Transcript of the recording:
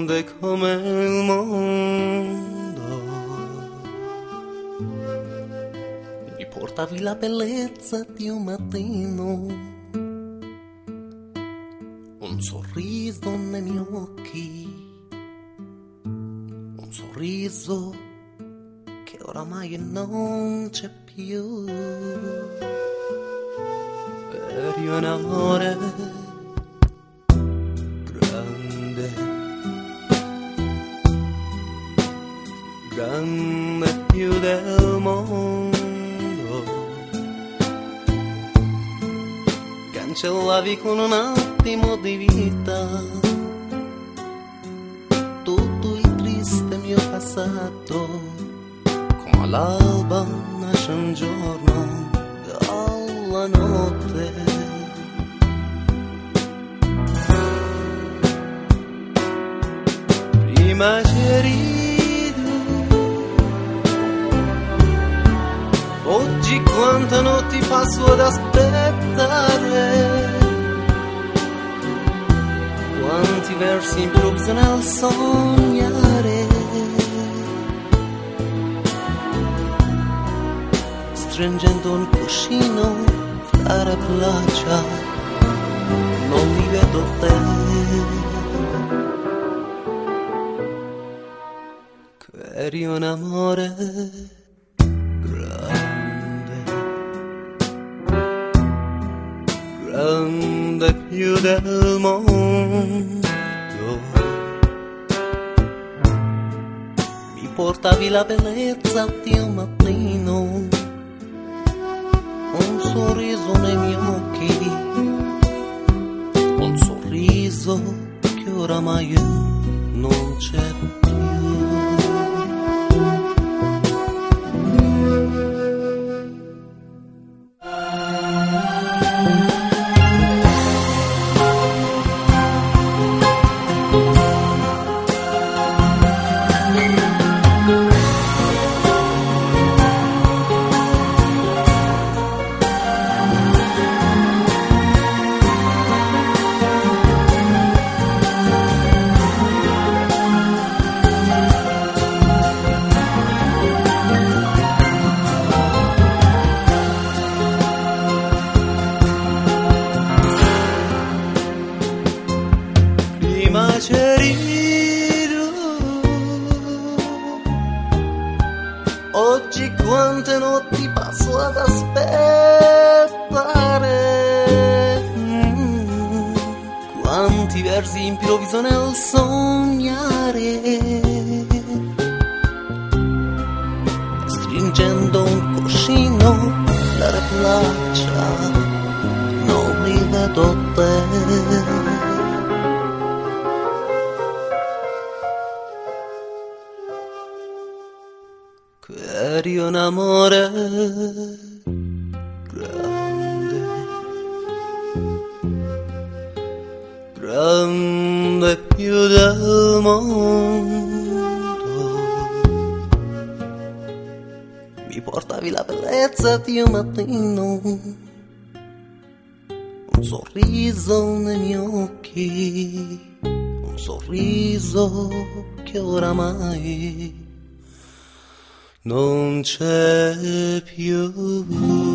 grande come il mondo, mi portavi la bellezza di un mattino, un sorriso nei miei occhi, un sorriso che oramai non c'è più. Eri un amore grande, grande più del mondo, cancellavi con un attimo di vita tutto il triste mio passato, come all'alba nasce un giorno dalla notte. Prima c'eri tu, oggi quante notti passo ad aspettare, quanti versi improvviso nel sognare, stringendo un cuscino fra le braccia, non mi vedo te. Eri un amore grande, grande più del mondo, mi portavi la bellezza di un mattino, un sorriso nei miei occhi, un sorriso che oramai non c'è più. Prima c'eri tu, oggi quante notti passo ad aspettare, quanti versi improvviso nel sognare, stringendo un cuscino dalle braccia, non mi vedo te. Eri un amore grande, grande più del mondo, mi portavi la bellezza di un mattino, un sorriso nei miei occhi, un sorriso che oramai non c'è più.